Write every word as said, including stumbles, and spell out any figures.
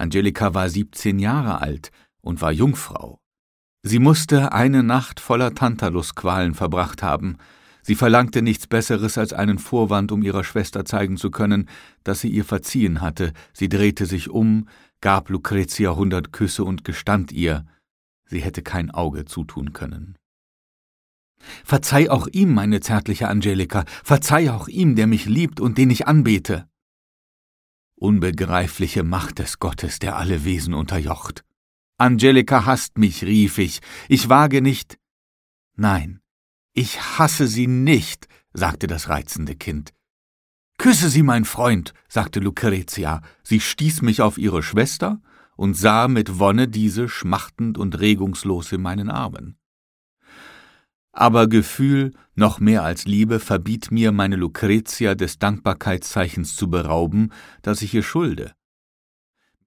Angelika war siebzehn Jahre alt und war Jungfrau. Sie musste eine Nacht voller Tantalusqualen verbracht haben. Sie verlangte nichts Besseres als einen Vorwand, um ihrer Schwester zeigen zu können, dass sie ihr verziehen hatte. Sie drehte sich um, gab Lucretia hundert Küsse und gestand ihr, sie hätte kein Auge zutun können. »Verzeih auch ihm, meine zärtliche Angelika, verzeih auch ihm, der mich liebt und den ich anbete.« Unbegreifliche Macht des Gottes, der alle Wesen unterjocht. »Angelika hasst mich«, rief ich, »ich wage nicht...« »Nein, ich hasse sie nicht«, sagte das reizende Kind. »Küsse sie, mein Freund«, sagte Lucretia. Sie stieß mich auf ihre Schwester und sah mit Wonne diese schmachtend und regungslos in meinen Armen. Aber Gefühl, noch mehr als Liebe, verbiet mir, meine Lucretia des Dankbarkeitszeichens zu berauben, das ich ihr schulde.